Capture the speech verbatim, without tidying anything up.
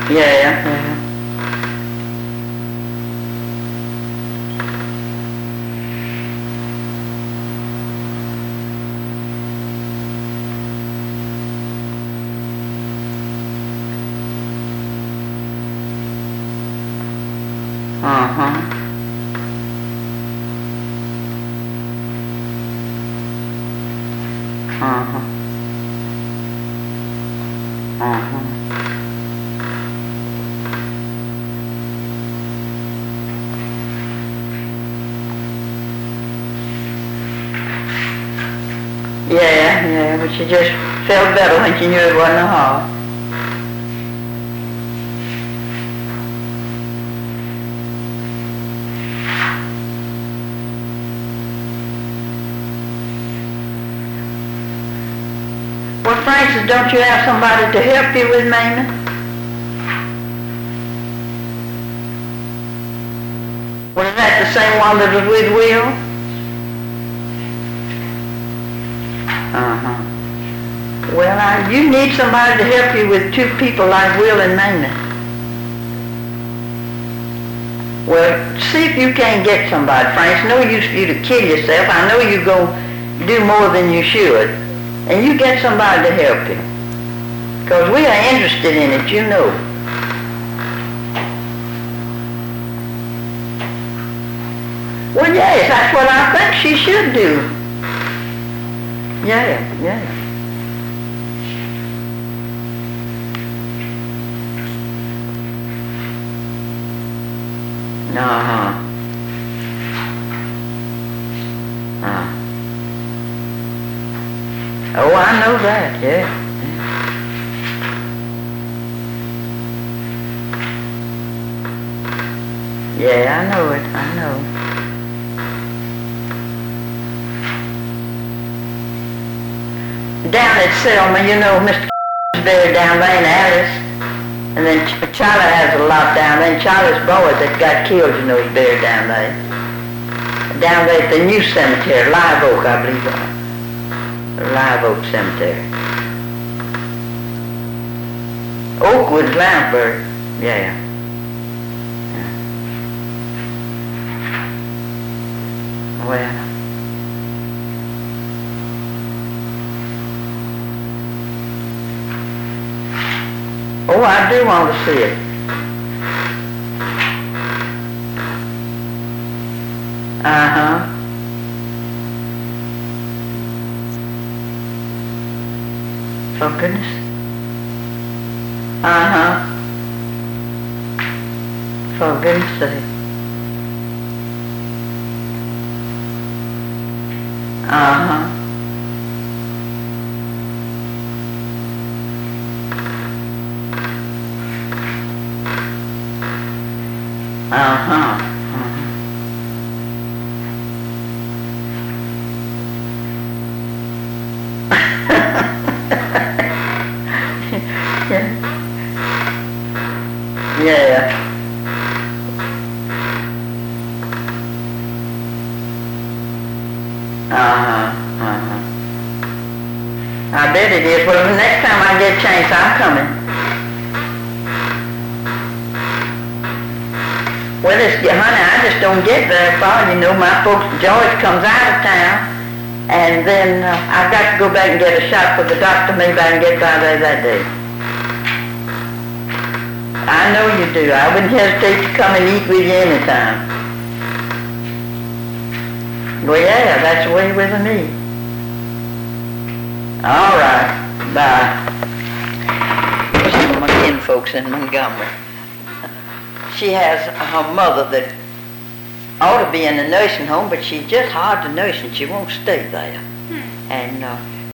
Yeah, yeah. Uh-huh. Uh-huh. Uh-huh. Yeah, yeah, but you just felt better when you knew it wasn't a heart. Well, Francis, don't you have somebody to help you with Mamie? Was that the same one that was with Will? Uh-huh. Well, now, you need somebody to help you with two people like Will and Mamie. Well, see if you can't get somebody, Francis. No use for you to kill yourself. I know you're going to do more than you should. And you get somebody to help you. Because we are interested in it, you know. Well, yes, that's what I think she should do. Yeah, yeah. Uh-huh. Uh. Oh, I know that, yeah. Yeah, I know it, I know. Down at Selma, you know, Mister is buried down there in Alice. And then Ch- Charlie has a lot down there. And Charlie's boy that got killed, you know, is buried down there. Down there at the new cemetery, Live Oak, I believe. Live Oak Cemetery. Oakwood, Lamberg. Yeah. yeah. Well. Oh, I do want to see it. Uh-huh. For goodness. Uh-huh. For goodness sake. Uh-huh. Uh-huh. yeah. Yeah. Uh-huh. Uh-huh. I bet it is. Well, the next time I get a chance, I'm coming. Well, it's, honey, I just don't get very far. You know, my folks, George comes out of town, and then uh, I've got to go back and get a shot for the doctor. Maybe I can get by there that day. I know you do. I wouldn't hesitate to come and eat with you anytime. Well, yeah, that's the way with me. All right. Bye. Some of my kin folks in Montgomery. She has her mother that ought to be in a nursing home, but she's just hard to nurse and she won't stay there. Hmm. And uh,